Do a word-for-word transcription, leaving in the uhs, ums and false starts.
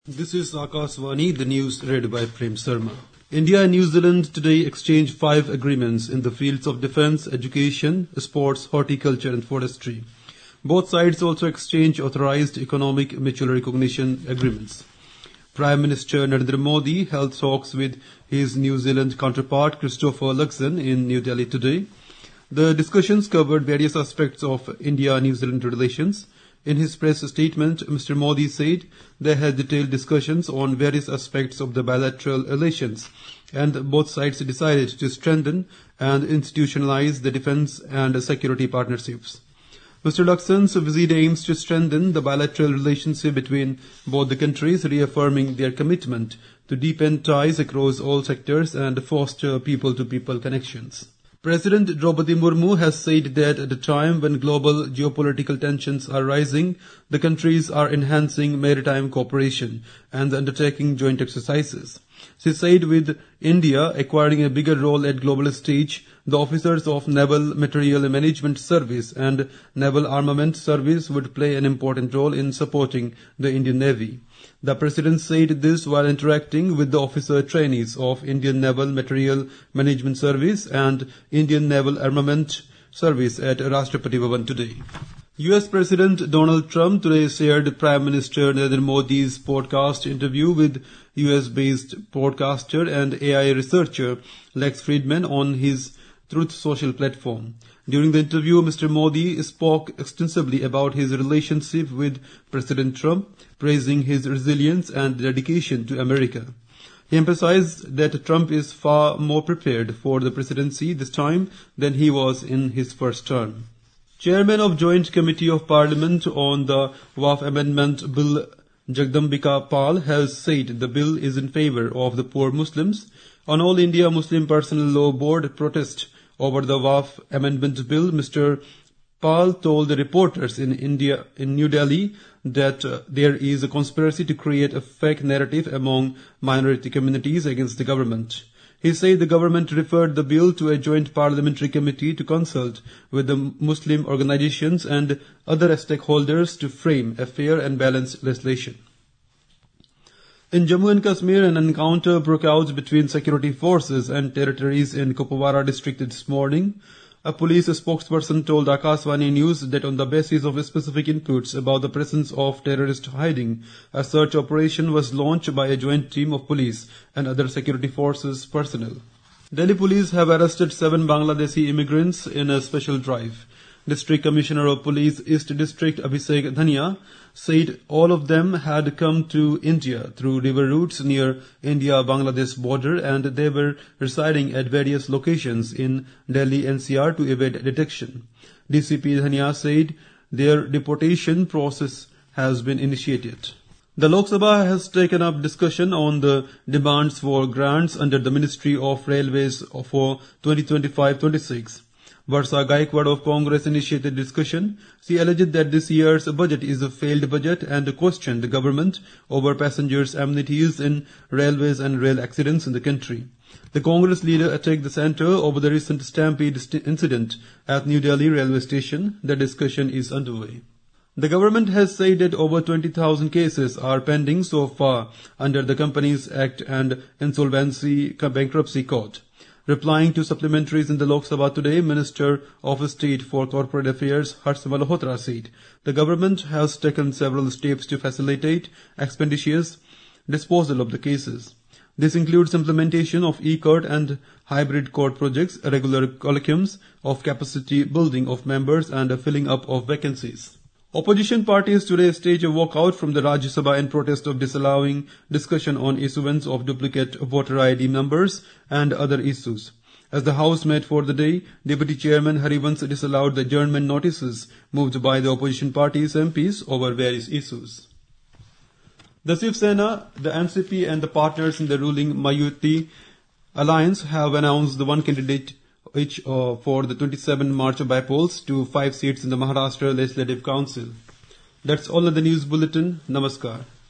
This is Akashvani, the news read by Prem Sharma. India and New Zealand today exchanged five agreements in the fields of defence, education, sports, horticulture and forestry. Both sides also exchanged authorised economic mutual recognition agreements. Prime Minister Narendra Modi held talks with his New Zealand counterpart Christopher Luxon in New Delhi today. The discussions covered various aspects of India-New Zealand relations. In his press statement, Mister Modi said they had detailed discussions on various aspects of the bilateral relations, and both sides decided to strengthen and institutionalize the defence and security partnerships. Mister Luxon's visit aims to strengthen the bilateral relationship between both the countries, reaffirming their commitment to deepen ties across all sectors and foster people-to-people connections. President Draupadi Murmu has said that at a time when global geopolitical tensions are rising, the countries are enhancing maritime cooperation and undertaking joint exercises. She said with India acquiring a bigger role at global stage, the officers of Naval Material Management Service and Naval Armament Service would play an important role in supporting the Indian Navy. The President said this while interacting with the officer trainees of Indian Naval Material Management Service and Indian Naval Armament Service at Rashtrapati Bhavan today. U S President Donald Trump today shared Prime Minister Narendra Modi's podcast interview with U S-based podcaster and A I researcher Lex Fridman on his Truth Social platform. During the interview, Mister Modi spoke extensively about his relationship with President Trump, praising his resilience and dedication to America. He emphasized that Trump is far more prepared for the presidency this time than he was in his first term. Chairman of Joint Committee of Parliament on the Waqf Amendment Bill, Jagdambika Pal, has said the bill is in favor of the poor Muslims. On All India Muslim Personal Law Board protest over the Waqf Amendment Bill, Mister Pal told the reporters in India, in New Delhi, that uh, there is a conspiracy to create a fake narrative among minority communities against the government. He said the government referred the bill to a joint parliamentary committee to consult with the Muslim organizations and other stakeholders to frame a fair and balanced legislation. In Jammu and Kashmir, an encounter broke out between security forces and territories in Kupwara district this morning. A police spokesperson told Akashvani News that on the basis of specific inputs about the presence of terrorist hiding, a search operation was launched by a joint team of police and other security forces personnel. Delhi police have arrested seven Bangladeshi immigrants in a special drive. District Commissioner of Police East District Abhishek Dhania said all of them had come to India through river routes near India-Bangladesh border and they were residing at various locations in Delhi N C R to evade detection. D C P Dhania said their deportation process has been initiated. The Lok Sabha has taken up discussion on the demands for grants under the Ministry of Railways for twenty twenty-five twenty-six. Varsa Gaikwad of Congress initiated discussion. She alleged that this year's budget is a failed budget and questioned the government over passengers' amenities in railways and rail accidents in the country. The Congress leader attacked the centre over the recent stampede incident at New Delhi railway station. The discussion is underway. The government has said that over twenty thousand cases are pending so far under the Companies Act and Insolvency Bankruptcy Court. Replying to supplementaries in the Lok Sabha today, Minister of State for Corporate Affairs Harsh Malhotra said the government has taken several steps to facilitate expeditious disposal of the cases. This includes implementation of e-court and hybrid court projects, regular colloquiums of capacity building of members and a filling up of vacancies. Opposition parties today staged a walkout from the Rajya Sabha in protest of disallowing discussion on issuance of duplicate voter I D numbers and other issues. As the House met for the day, Deputy Chairman Harivansh disallowed the adjournment notices moved by the opposition parties' M Ps over various issues. The Shiv Sena, the N C P and the partners in the ruling Mayuti alliance have announced the one candidate each uh, for the twenty-seventh March bypolls to five seats in the Maharashtra Legislative Council. That's all in the news bulletin. Namaskar.